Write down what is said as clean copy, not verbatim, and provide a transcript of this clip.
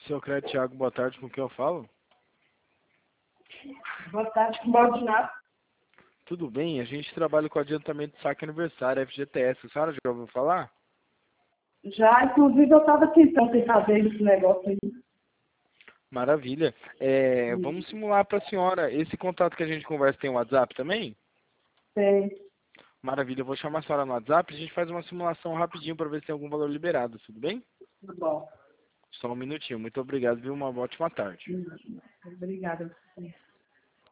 Seu Crédito Thiago, boa tarde, com quem eu falo? Boa tarde, com Maldinato. Tudo bem, a gente trabalha com adiantamento de saque aniversário, FGTS. A senhora já ouviu falar? Já, inclusive, eu estava tentando fazer esse negócio aí. Maravilha. Vamos simular para a senhora. Esse contato que a gente conversa tem WhatsApp também? Tem. Maravilha, eu vou chamar a senhora no WhatsApp e a gente faz uma simulação rapidinho para ver se tem algum valor liberado, tudo bem? Tudo bom. Só um minutinho. Muito obrigado, viu? Uma ótima tarde. Obrigada.